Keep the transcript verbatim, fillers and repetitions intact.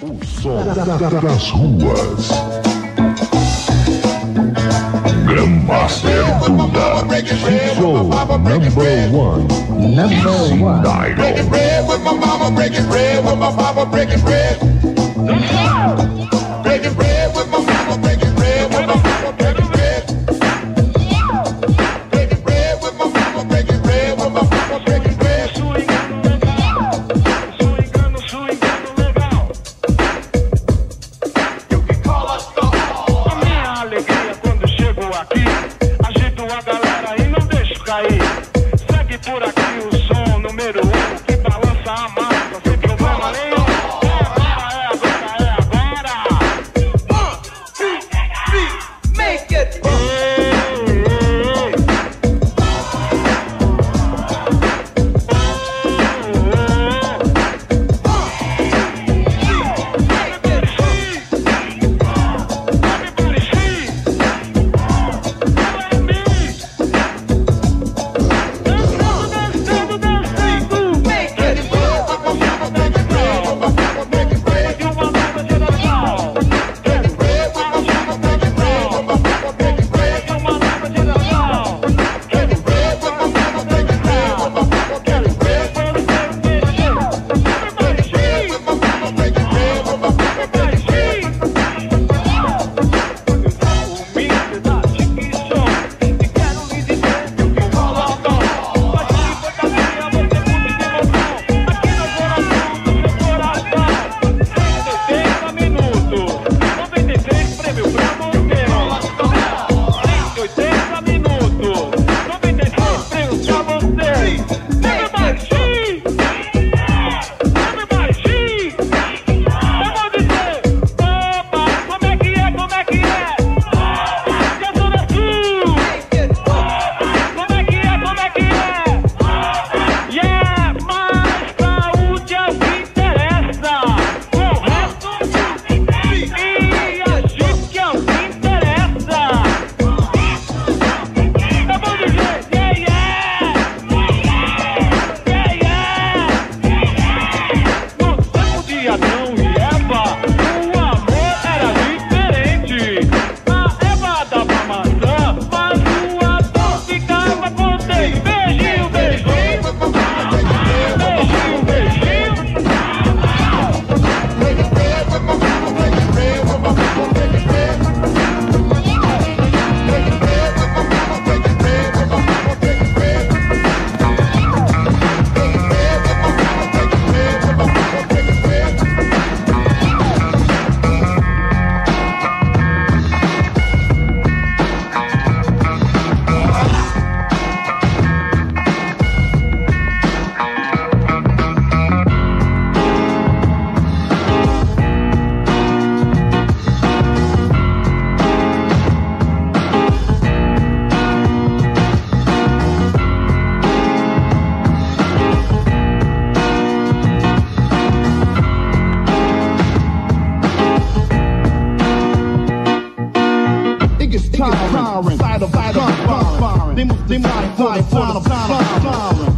O som das ruas. Grandmaster Duda. Show number one. Number one. Breaking bread with my mama, breaking bread with my papa, breaking bread. Breaking bread with my mama, breaking bread with my papa, breaking bread. Breaking bread with my mama, breaking bread with my papa, breaking bread. Swingando, swingando legal. You can call us the A minha alegria quando chego aqui, agito a galera e não deixo cair. Segue por aqui o som número um que balança a massa sem problema nenhum. Tiring, side of side of firing. They must, they must, fight, fight, fight, fight, fight.